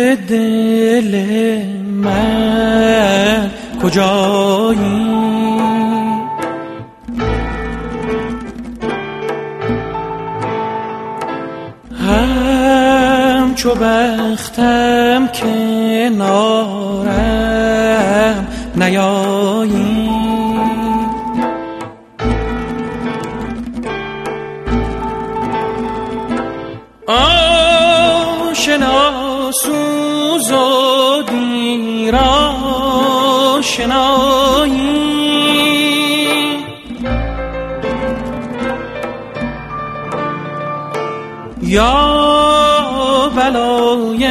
دل من کجایی؟ همچو بختم کنارم نیایی، آشنا سوز و دیر آشنایی، یا بلای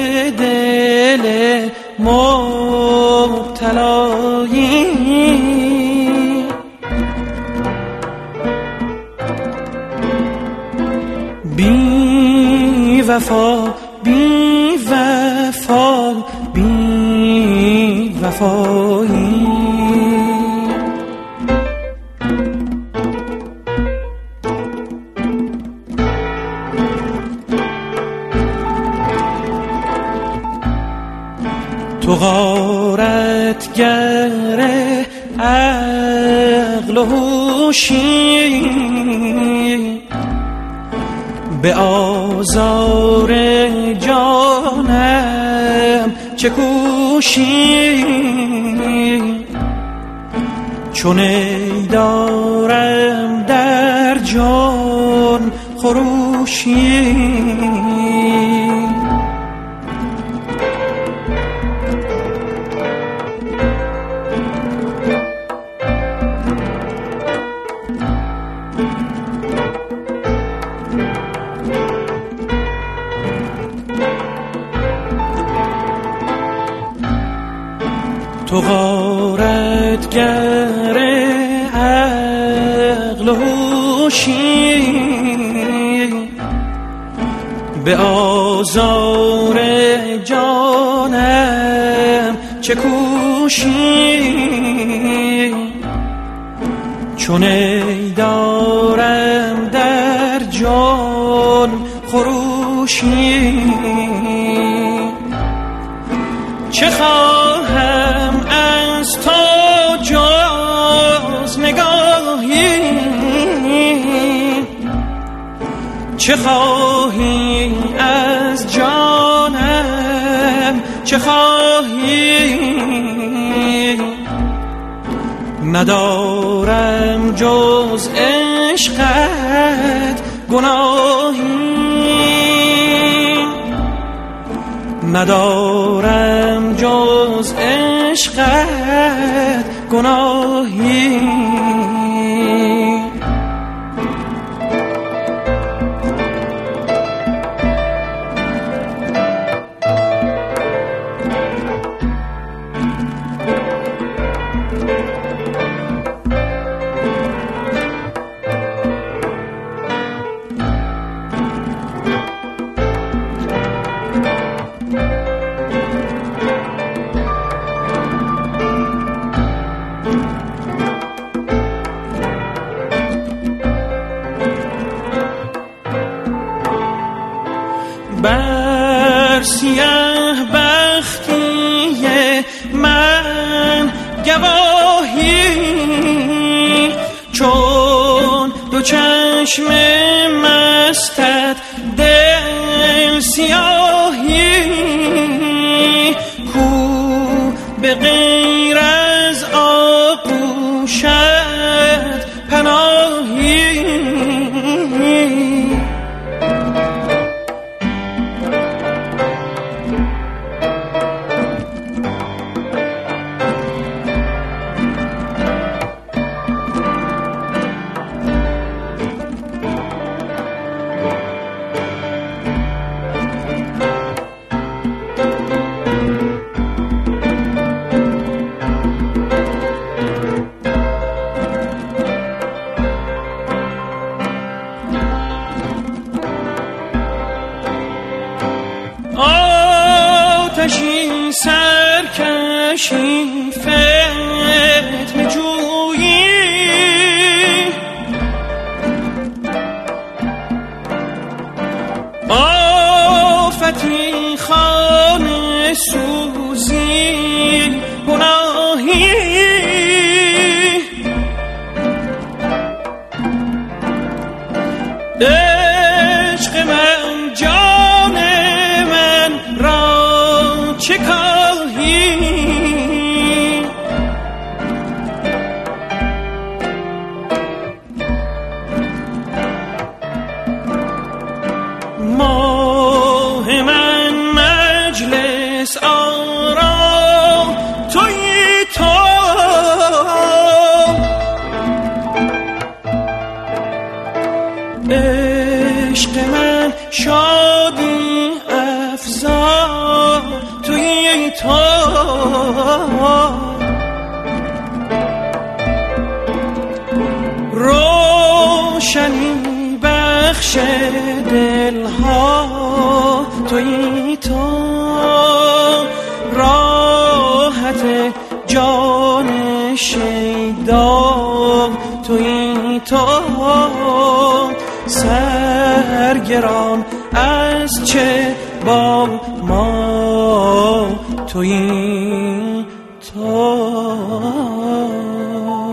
دل مبتلایی، بی وفا بی وفا بی وفایی، تو غارتگر عقل و هوشی، به آزار جانم چه کوشی، چون ای دارم در جان خروشی، تو غارتگر عقل و هوشی، به آزار جانم چه کوشی، چون ای دارم در جان خروشی، چه خواهم از تو جز نگاهی، چه خواهی از جانم چه خواهی، ندارم جز عشقت گناهی، ندارم جز عشقت گناهی. بر سیاه بختی من گواهی، چون دو چشم مستت دل سیاهی، کو به غیر از آغوشت پناهی، آتشی سرکشی فتنه جویی، آفتی خانه شادی افزا توی تو، روشنی بخش دلها توی تو، راحت جان شیدا توی تو، سرگران از چه با ما توی تو.